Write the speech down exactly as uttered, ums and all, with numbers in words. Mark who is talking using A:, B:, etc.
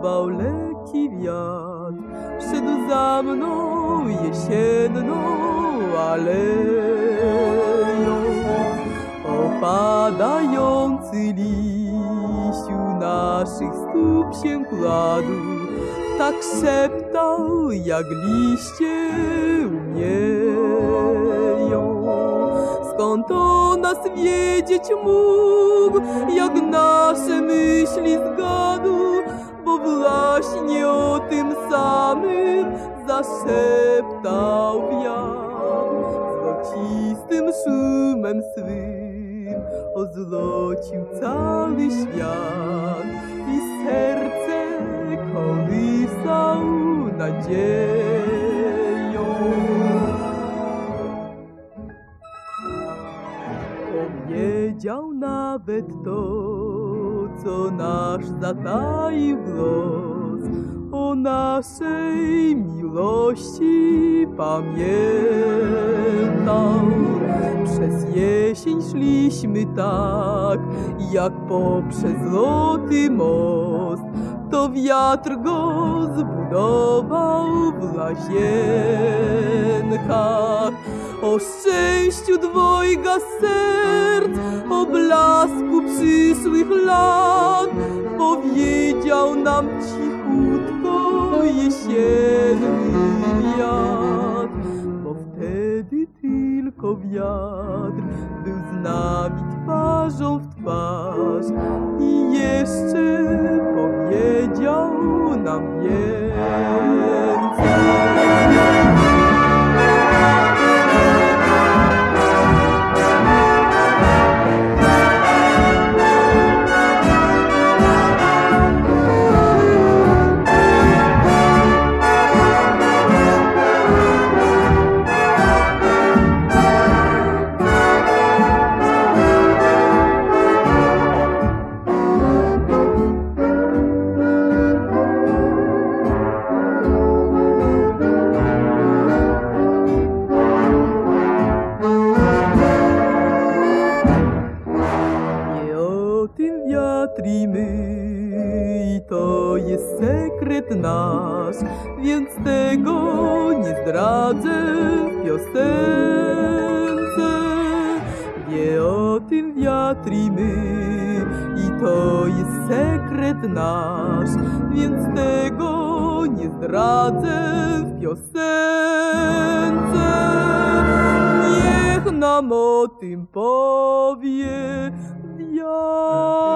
A: Wiosłował lekki wiatr, szedł za mną jesienną aleją. Opadający liść u naszych stóp się kładł, tak szeptał, jak liście umieją. Skąd o nas wiedzieć mógł, jak nasze myśli zgadł, bo właśnie o tym samym zaszeptał wiatr. Złocistym szumem swym ozłocił cały świat i serce kołysał nadzieją. Powiedział nawet to, co nasz zataił głos, o naszej miłości pamiętał. Przez jesień szliśmy tak, jak poprzez złoty most, to wiatr go zbudował w łazienkach. O szczęściu dwojga serc, o blasku przyszłych lat, powiedział nam cichutko jesienny wiatr. Bo wtedy tylko wiatr był z nami twarzą w twarz i jeszcze powiedział nam więcej. I to jest sekret nasz, więc tego nie zdradzę w piosence. Wie o tym wiatr i my, i to jest sekret nasz, więc tego nie zdradzę w piosence. Niech nam o tym powie wiatr.